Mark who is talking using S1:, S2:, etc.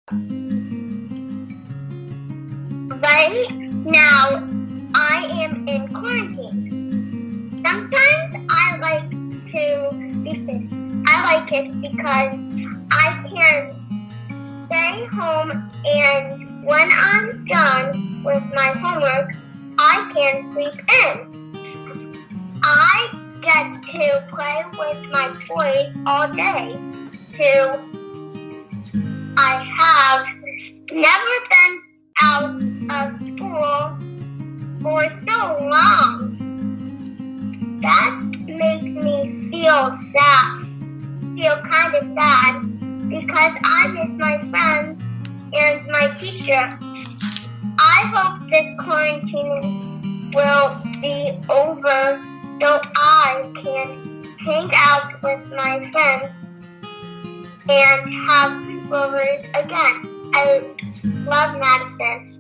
S1: Right now, I am in quarantine. Sometimes I like to be sick. I like it because I can stay home, and when I'm done with my homework, I can sleep in. I get to play with my toys all day, too. I have never been out of school for so long. That makes me feel kind of sad, because I miss my friends and my teacher. I hope this quarantine will be over so I can hang out with my friends and have sleepovers again. I love Madison.